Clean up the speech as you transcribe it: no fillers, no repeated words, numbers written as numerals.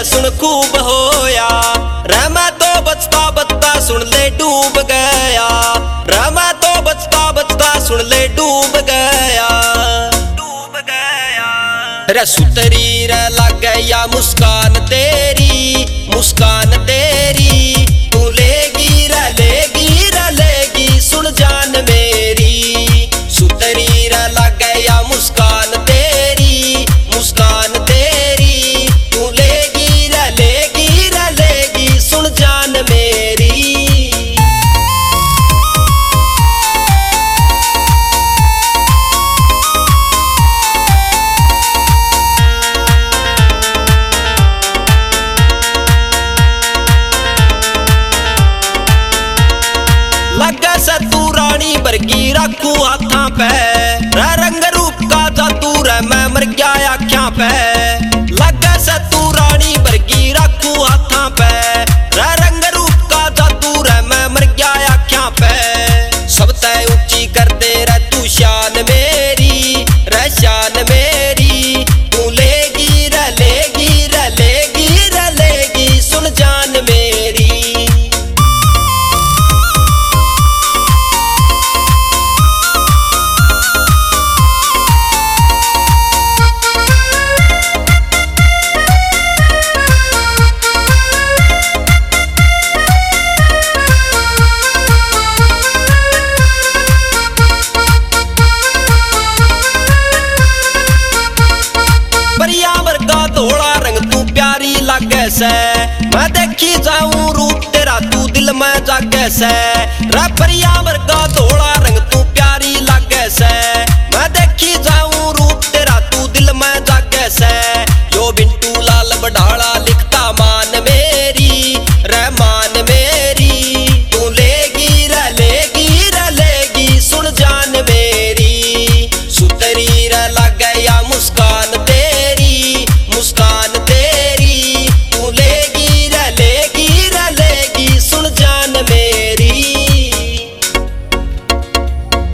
सुन खूब होया रे मैं तो बचता बचता सुन ले डूब गया रे मैं तो बचता बचता सुन ले डूब गया रे सुतरी रे लग गया मुस्कान तेरी तू लेगी रे लेगी सुन जान मेरी सुतरी रे लग गया मुस्कान तेरी तू लेगी रे लेगी सुन जान मेरी। लगे से तू रानी बरगी रखू हाथा पे रंग रूप का जादू रे मैं मर गया आख्या पे लगे से तू रानी बरगी रखू हाथा पे रंग रूप का जादू रे मैं मर गया आख्या पे सब तय ऊंची कर दे रे तू शान मेरी तू लेगी रे लेगी सुन जान मेरी। थोड़ा रंग तू प्यारी लागे से मैं देखी जाऊं रूप तेरा तू दिल में जागे से